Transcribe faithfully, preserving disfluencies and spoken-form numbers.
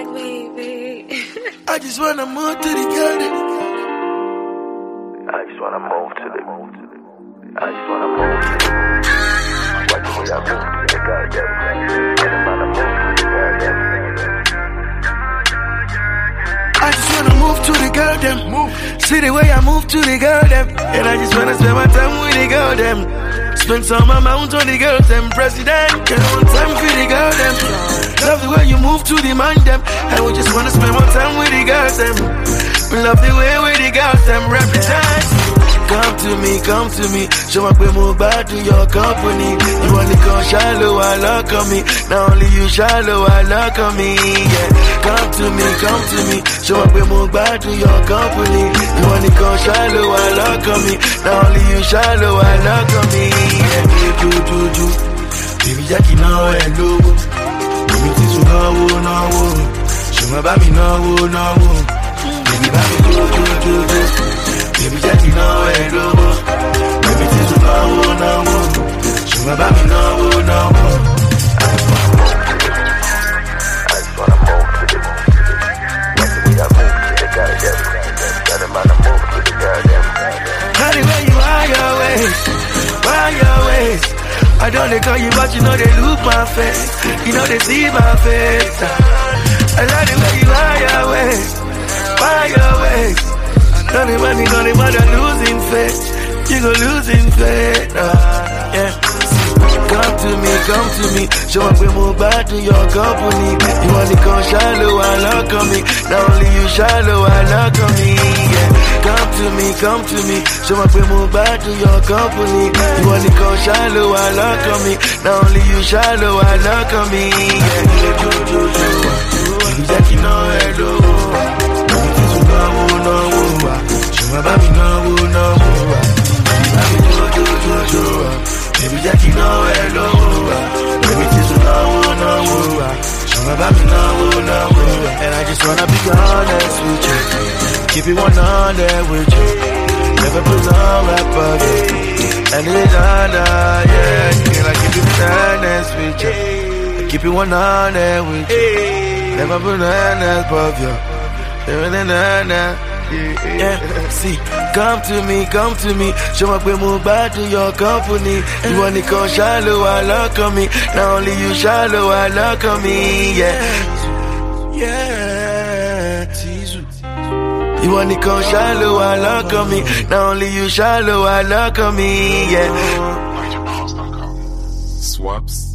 baby. I just wanna move to the garden. I just wanna move to the. I just wanna move to the. Like the way I move to the goddamn. And I'm gonna move to the goddamn. I just wanna move to the garden. Move. See the way I move to the garden. And I just wanna spend my time with the garden. Spend some amount on the girls, them president. Get on time for the girl, them. Love the way you move to the man, them. And we just wanna spend more time with the girls, them. We love the way with the girls, them represent. Come to me, come to me. Show up we move back to your company. You only come shallow, I look on me. Not only you shallow, I look on me. Yeah. Come to me, come to me. Show up we move back to your company. You only come shallow, I look on me. Not only you shallow, I look on me. Yeah. Do, do, do. Baby Jackie, now hello. Baby, this will know, know. Show me about me, know, know. Baby, about me, do, do, do, do. Baby Jackie, now hello. Baby, this will know, know. Show me about me, know, know. I just wanna move to the. I just wanna move to the. Like the way I move to the goddamn. Tell them I'm move to the goddamn. How the way you are your ways, why your ways? I don't they call you, but you know they look my face. You know they see my face. I love the way you are your ways, why your ways? Don't the money, don't the mother losing faith. You go losing faith. Uh, yeah. Come to me, come to me. Show up we move back to your company. You only come shallow, I look on me. Not only you shallow, I look on me. Yeah. Come to me, come to me. Show up we move back to your company. You only come shallow, I look on me. Not only you shallow, I look on me. Yeah. Baby Jackie, no hello. Baby, this will go, no, no. Show me about me, no, no. Baby, do, do, do, do. Baby Jackie, no hello. Baby, this will know, no. Show me about me, no, no. And I just wanna be honest with you. Keep it one hundred with you. Never put on rap again. And it's under, yeah. Can I keep it honest with you? Keep it one hundred with you. Never put on rap above you. Yeah, see, come to me, come to me. Show up we move back to your company. You only come shallow, I look on me. Not only you shallow, I look on me. Yeah, yeah. You only come shallow, I look on me. Not only you shallow, I look on me. Yeah. Swaps.